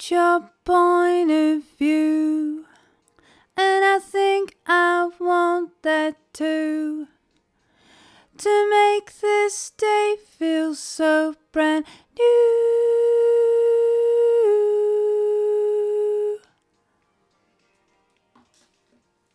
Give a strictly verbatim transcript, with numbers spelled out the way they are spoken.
your point of view, and I think I want that too, to make this day feel so brand new.